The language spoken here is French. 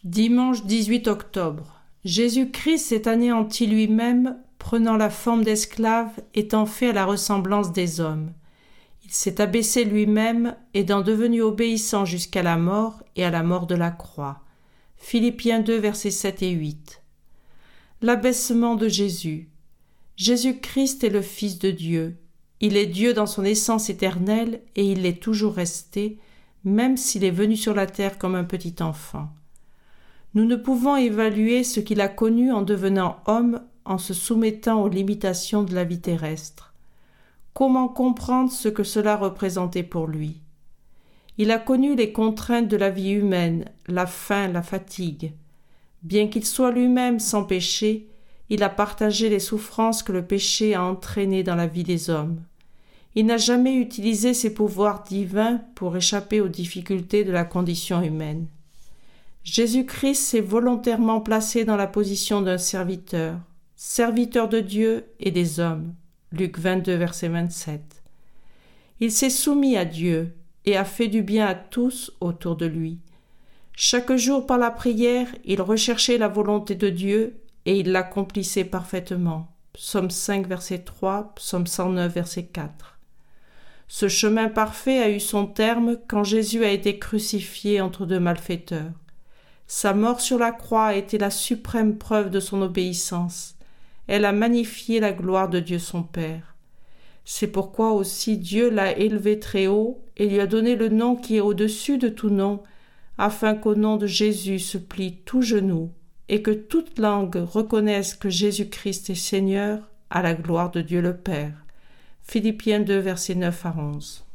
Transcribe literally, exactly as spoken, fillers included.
Dimanche dix-huit octobre. Jésus-Christ s'est anéanti lui-même, prenant la forme d'esclave, étant fait à la ressemblance des hommes. Il s'est abaissé lui-même, étant devenu obéissant jusqu'à la mort et à la mort de la croix. Philippiens deux, versets sept et huit. L'abaissement de Jésus. Jésus-Christ est le Fils de Dieu. Il est Dieu dans son essence éternelle et il l'est toujours resté, même s'il est venu sur la terre comme un petit enfant. Nous ne pouvons évaluer ce qu'il a connu en devenant homme, en se soumettant aux limitations de la vie terrestre. Comment comprendre ce que cela représentait pour lui? Il a connu les contraintes de la vie humaine, la faim, la fatigue. Bien qu'il soit lui-même sans péché, il a partagé les souffrances que le péché a entraînées dans la vie des hommes. Il n'a jamais utilisé ses pouvoirs divins pour échapper aux difficultés de la condition humaine. Jésus-Christ s'est volontairement placé dans la position d'un serviteur, serviteur de Dieu et des hommes. Luc vingt-deux, verset vingt-sept. Il s'est soumis à Dieu et a fait du bien à tous autour de lui. Chaque jour par la prière, il recherchait la volonté de Dieu et il l'accomplissait parfaitement. Psaume cinq, verset trois, Psaume cent neuf, verset quatre. Ce chemin parfait a eu son terme quand Jésus a été crucifié entre deux malfaiteurs. Sa mort sur la croix a été la suprême preuve de son obéissance. Elle a magnifié la gloire de Dieu son Père. C'est pourquoi aussi Dieu l'a élevé très haut et lui a donné le nom qui est au-dessus de tout nom, afin qu'au nom de Jésus se plie tout genou et que toute langue reconnaisse que Jésus-Christ est Seigneur, à la gloire de Dieu le Père. Philippiens deux, versets neuf à onze.